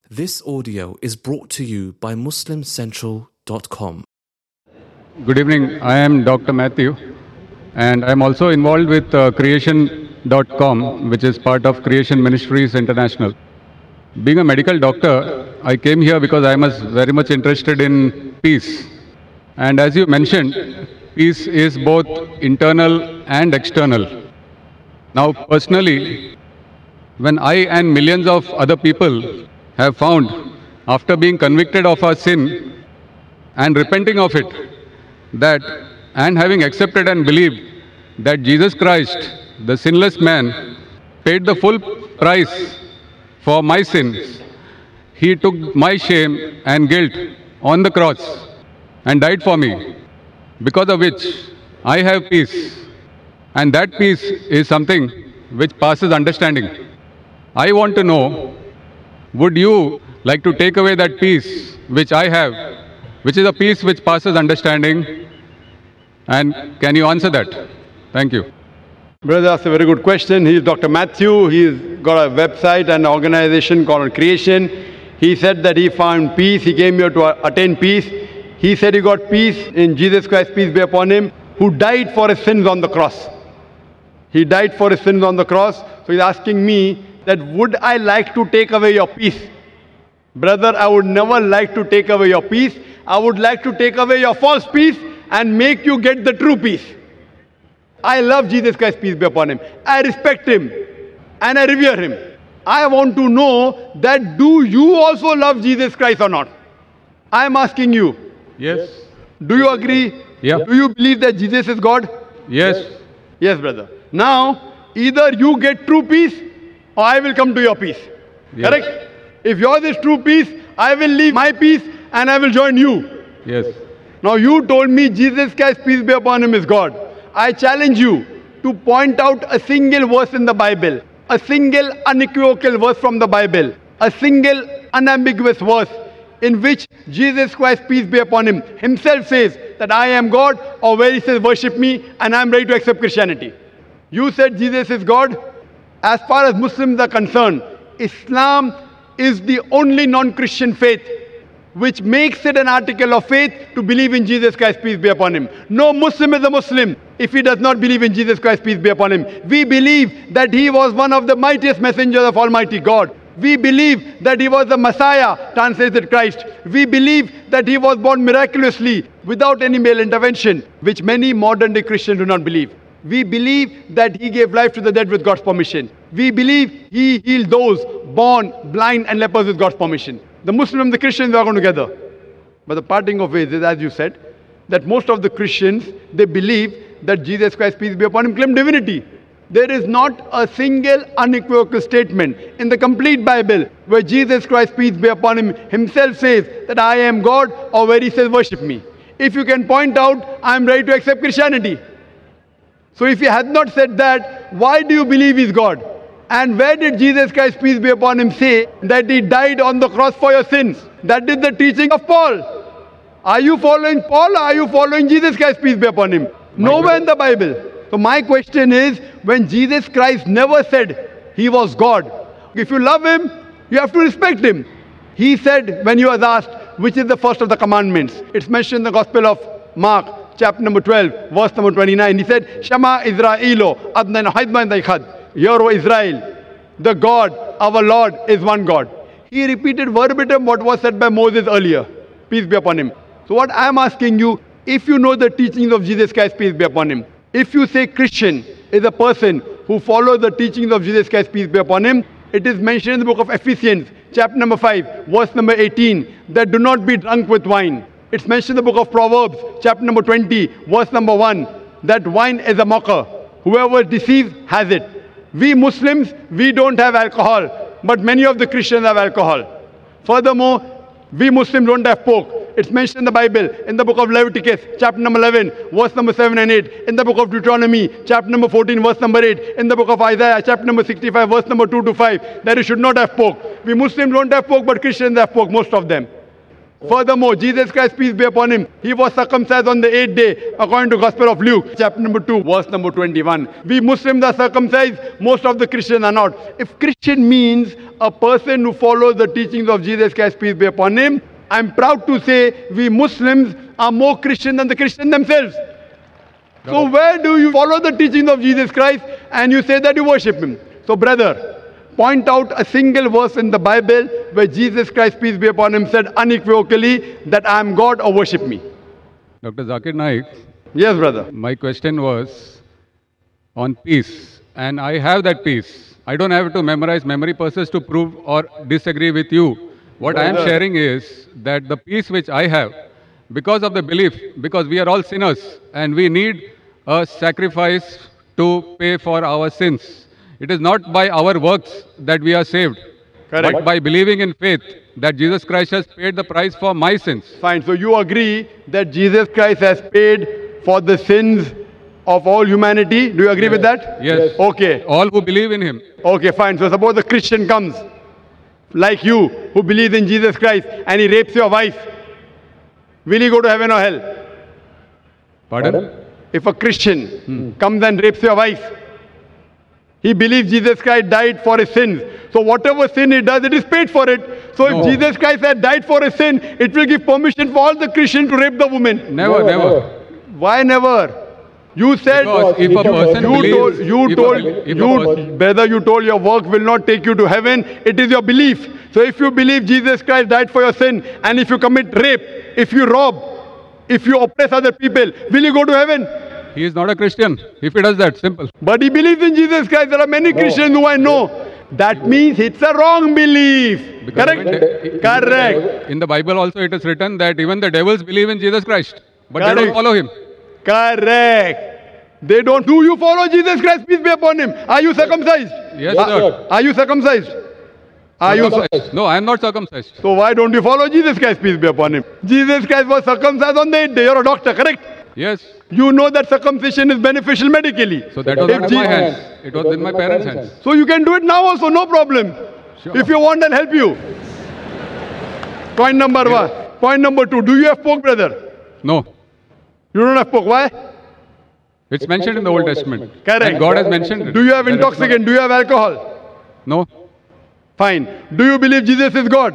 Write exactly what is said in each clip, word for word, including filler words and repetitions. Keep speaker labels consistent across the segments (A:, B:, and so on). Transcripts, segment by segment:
A: This audio is brought to you by Muslim Central dot com.
B: Good evening. I am Doctor Matthew, and I am also involved with uh, Creation dot com, which is part of Creation Ministries International. Being a medical doctor, I came here because I was very much interested in peace. And as you mentioned, peace is both internal and external. Now, personally, when I and millions of other people have found, after being convicted of our sin and repenting of it, that and having accepted and believed that Jesus Christ, the sinless man, paid the full price for my sins. He took my shame and guilt on the cross and died for me, because of which I have peace. And that peace is something which passes understanding. I want to know, would you like to take away that peace which I have, which is a peace which passes understanding? And can you answer that? Thank you.
C: Brother, that's a very good question. He's Doctor Matthew. He's got a website and organization called Creation. He said that he found peace. He came here to attain peace. He said he got peace in Jesus Christ, peace be upon him, who died for his sins on the cross. He died for his sins on the cross. So he's asking me that would I like to take away your peace? Brother, I would never like to take away your peace. I would like to take away your false peace and make you get the true peace. I love Jesus Christ, peace be upon him. I respect him and I revere him. I want to know that do you also love Jesus Christ or not? I am asking you.
B: Yes.
C: Do you agree?
B: Yeah.
C: Do you believe that Jesus is God?
B: Yes.
C: Yes, brother. Now, either you get true peace or I will come to your peace.
B: Yes.
C: Correct? If yours is true peace, I will leave my peace and I will join you.
B: Yes.
C: Now you told me Jesus Christ, peace be upon him, is God. I challenge you to point out a single verse in the Bible, a single unequivocal verse from the Bible, a single unambiguous verse in which Jesus Christ, peace be upon him, himself says that I am God, or where he says worship me and I am ready to accept Christianity. You said Jesus is God. As far as Muslims are concerned, Islam is the only non-Christian faith which makes it an article of faith to believe in Jesus Christ, peace be upon him. No Muslim is a Muslim if he does not believe in Jesus Christ, peace be upon him. We believe that he was one of the mightiest messengers of Almighty God. We believe that he was the Messiah, translated Christ. We believe that he was born miraculously without any male intervention, which many modern day Christians do not believe. We believe that he gave life to the dead with God's permission. We believe he healed those born blind and lepers with God's permission. The Muslims and the Christians are going together. But the parting of ways is, as you said, that most of the Christians, they believe that Jesus Christ, peace be upon him, claimed divinity. There is not a single unequivocal statement in the complete Bible where Jesus Christ, peace be upon him, himself says that I am God, or where he says worship me. If you can point out, I am ready to accept Christianity. So if he had not said that, why do you believe he is God? And where did Jesus Christ, peace be upon him, say that he died on the cross for your sins? That is the teaching of Paul. Are you following Paul, or are you following Jesus Christ, peace be upon him? Nowhere in the Bible. So my question is, when Jesus Christ never said he was God, if you love him, you have to respect him. He said, when he was asked, which is the first of the commandments? It's mentioned in the Gospel of Mark, chapter number twelve, verse number twenty-nine. He said, Shema Israelo, Adnan Haidman Daikhad. Hear, O Israel, the God, our Lord, is one God. He repeated verbatim what was said by Moses earlier. Peace be upon him. So what I am asking you, if you know the teachings of Jesus Christ, peace be upon him, if you say Christian is a person who follows the teachings of Jesus Christ, peace be upon him, it is mentioned in the book of Ephesians, chapter number five, verse number eighteen, that do not be drunk with wine. It's mentioned in the book of Proverbs, chapter number twenty, verse number one, that wine is a mocker. Whoever deceives has it. We Muslims, we don't have alcohol, but many of the Christians have alcohol. Furthermore, we Muslims don't have pork. It's mentioned in the Bible, in the book of Leviticus, chapter number eleven, verse number seven and eight, in the book of Deuteronomy, chapter number fourteen, verse number eight, in the book of Isaiah, chapter number sixty-five, verse number two to five, that you should not have pork. We Muslims don't have pork, but Christians have pork, most of them. Furthermore, Jesus Christ, peace be upon him, he was circumcised on the eighth day, according to Gospel of Luke, chapter number two, verse number twenty-one. We Muslims are circumcised, most of the Christians are not. If Christian means a person who follows the teachings of Jesus Christ, peace be upon him, I'm proud to say we Muslims are more Christian than the Christians themselves. So where do you follow the teachings of Jesus Christ and you say that you worship him? So brother, point out a single verse in the Bible where Jesus Christ, peace be upon him, said unequivocally that I am God or worship me.
B: Doctor Zakir Naik.
C: Yes, brother.
B: My question was on peace, and I have that peace. I don't have to memorize memory purses to prove or disagree with you. What brother. I am sharing is that the peace which I have, because of the belief, because we are all sinners and we need a sacrifice to pay for our sins. It is not by our works that we are saved, Correct. But by believing in faith that Jesus Christ has paid the price for my sins.
C: Fine. So you agree that Jesus Christ has paid for the sins of all humanity? Do you agree yes. with that?
B: Yes.
C: Okay.
B: All who believe in him.
C: Okay, fine. So suppose a Christian comes, like you, who believes in Jesus Christ, and he rapes your wife. Will he go to heaven or hell?
B: Pardon? Pardon?
C: If a Christian hmm. comes and rapes your wife, he believes Jesus Christ died for his sins. So whatever sin he does, it is paid for it. So no. if Jesus Christ had died for his sin, it will give permission for all the Christians to rape the woman.
B: Never, never. never.
C: Why never? You said,
B: because if a person
C: you
B: believes,
C: told, you
B: if
C: told,
B: a, if
C: you, brother, you told your work will not take you to heaven. It is your belief. So if you believe Jesus Christ died for your sin, and if you commit rape, if you rob, if you oppress other people, will you go to heaven?
B: He is not a Christian if he does that, simple.
C: But he believes in Jesus Christ. There are many no. Christians who I know. That means it's a wrong belief. Because Correct? Correct.
B: In the Bible also it is written that even the devils believe in Jesus Christ, but Correct. They don't follow him.
C: Correct. They don't. Do you follow Jesus Christ? Peace be upon him. Are you circumcised?
B: Yes, sir.
C: Are you circumcised? Are you?
B: No, I am not circumcised.
C: So why don't you follow Jesus Christ? Peace be upon him. Jesus Christ was circumcised on the eighth day. You're a doctor, correct?
B: Yes.
C: You know that circumcision is beneficial medically.
B: So that was not in my hands. It was in my parents' hands.
C: So you can do it now also, no problem. Sure. If you want, I'll help you. Point number yeah. one. Point number two. Do you have pork, brother?
B: No.
C: You don't have pork. Why?
B: It's mentioned in the Old Testament.
C: Correct.
B: And God has mentioned it.
C: Do you have intoxicant? Do you have alcohol?
B: No.
C: Fine. Do you believe Jesus is God?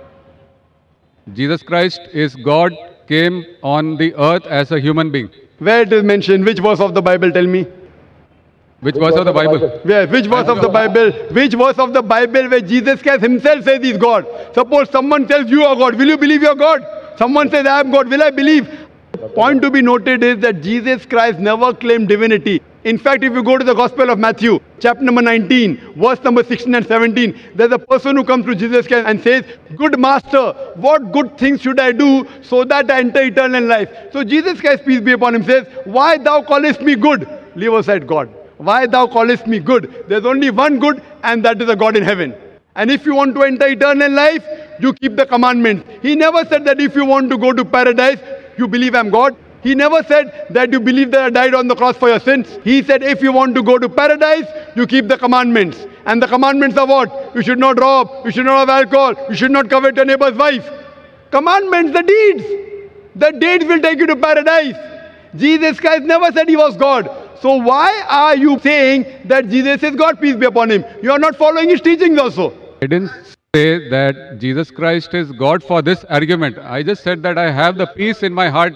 B: Jesus Christ is God, came on the earth as a human being.
C: Where it is mentioned? Which verse of the Bible? Tell me.
B: Which verse of the Bible?
C: Where? Which verse of the Bible? Which verse of the Bible where Jesus Christ himself says he's God? Suppose someone tells you are God. Will you believe you're God? Someone says I am God. Will I believe? Point to be noted is that Jesus Christ never claimed divinity. In fact, if you go to the Gospel of Matthew, chapter number nineteen, verse number sixteen and seventeen, there's a person who comes to Jesus Christ and says, "Good master, what good things should I do so that I enter eternal life?" So Jesus Christ, peace be upon him, says, "Why thou callest me good?" Leave aside God. "Why thou callest me good?" There's only one good, and that is a God in heaven. And if you want to enter eternal life, you keep the commandments. He never said that if you want to go to paradise, you believe I'm God. He never said that you believe that I died on the cross for your sins. He said if you want to go to paradise, you keep the commandments. And the commandments are what? You should not rob, you should not have alcohol, you should not covet your neighbor's wife. Commandments, the deeds. The deeds will take you to paradise. Jesus Christ never said he was God. So why are you saying that Jesus is God, peace be upon him? You are not following his teachings also.
B: I didn't say that Jesus Christ is God for this argument. I just said that I have the peace in my heart.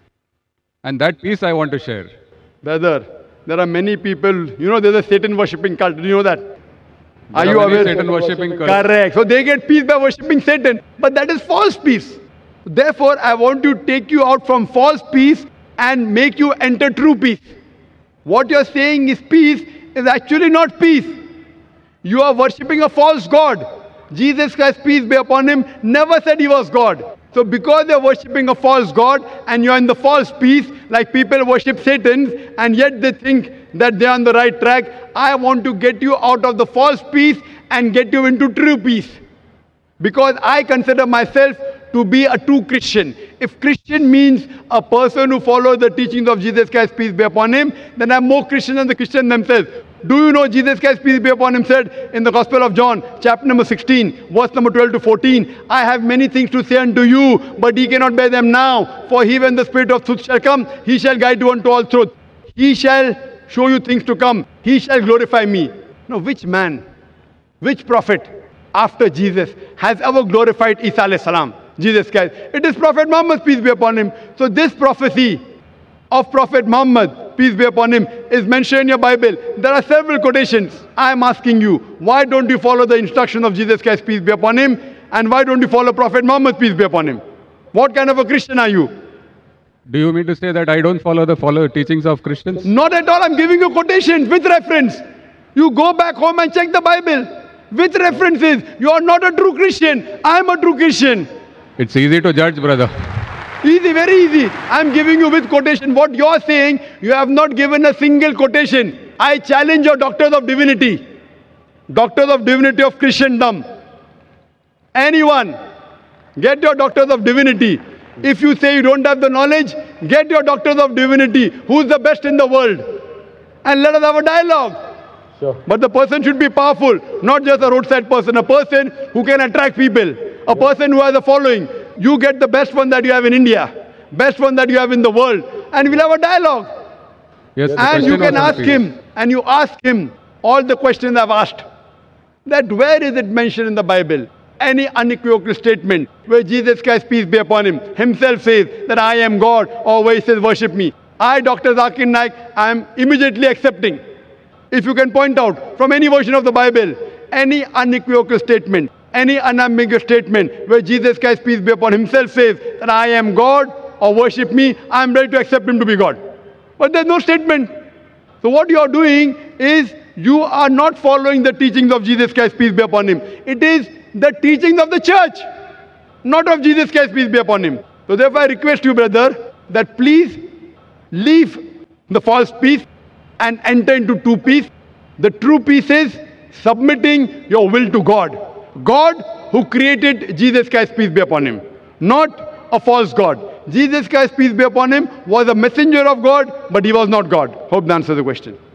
B: And that peace I want to share.
C: Brother, there are many people, you know, there's a Satan worshipping cult. Do you know that?
B: There
C: are, are you aware?
B: Satan worshipping cult.
C: Correct. So they get peace by worshipping Satan. But that is false peace. Therefore, I want to take you out from false peace and make you enter true peace. What you're saying is peace is actually not peace. You are worshipping a false God. Jesus Christ, peace be upon him, never said he was God. So because they're worshipping a false God and you're in the false peace, like people worship Satan and yet they think that they're on the right track, I want to get you out of the false peace and get you into true peace. Because I consider myself to be a true Christian. If Christian means a person who follows the teachings of Jesus Christ, peace be upon him, then I'm more Christian than the Christians themselves. Do you know Jesus Christ, peace be upon him, said in the Gospel of John, chapter number sixteen, verse number twelve to fourteen, I have many things to say unto you, but ye cannot bear them now. For he, when the Spirit of truth shall come, he shall guide you unto all truth. He shall show you things to come. He shall glorify me. Now, which man, which prophet after Jesus has ever glorified Isa alayhi salam, Jesus Christ? It is Prophet Muhammad, peace be upon him. So this prophecy of Prophet Muhammad, peace be upon him, is mentioned in your Bible. There are several quotations. I am asking you, why don't you follow the instruction of Jesus Christ, peace be upon him? And why don't you follow Prophet Muhammad, peace be upon him? What kind of a Christian are you?
B: Do you mean to say that I don't follow the follow teachings of Christians?
C: Not at all. I'm giving you quotations with reference. You go back home and check the Bible with references. You are not a true Christian. I am a true Christian.
B: It's easy to judge, brother.
C: Easy, very easy. I'm giving you with quotation. What you're saying, you have not given a single quotation. I challenge your doctors of divinity. Doctors of divinity of Christendom. Anyone, get your doctors of divinity. If you say you don't have the knowledge, get your doctors of divinity. Who's the best in the world? And let us have a dialogue. Sure. But the person should be powerful, not just a roadside person. A person who can attract people. A person who has a following. You get the best one that you have in India, best one that you have in the world, and we'll have a dialogue.
B: Yes,
C: and you can ask him, and you ask him all the questions I've asked. That where is it mentioned in the Bible? Any unequivocal statement where Jesus Christ, peace be upon him, himself says that I am God, or where he says worship me. I, Doctor Zakir Naik, I am immediately accepting. If you can point out from any version of the Bible, any unequivocal statement, any unambiguous statement where Jesus Christ, peace be upon himself, says that I am God or worship me, I am ready to accept him to be God. But there's no statement. So what you are doing is you are not following the teachings of Jesus Christ, peace be upon him. It is the teachings of the church, not of Jesus Christ, peace be upon him. So therefore I request you, brother, that please leave the false peace and enter into true peace. The true peace is submitting your will to God. God who created Jesus Christ, peace be upon him, not a false God. Jesus Christ, peace be upon him, was a messenger of God, but he was not God. Hope that answers the question.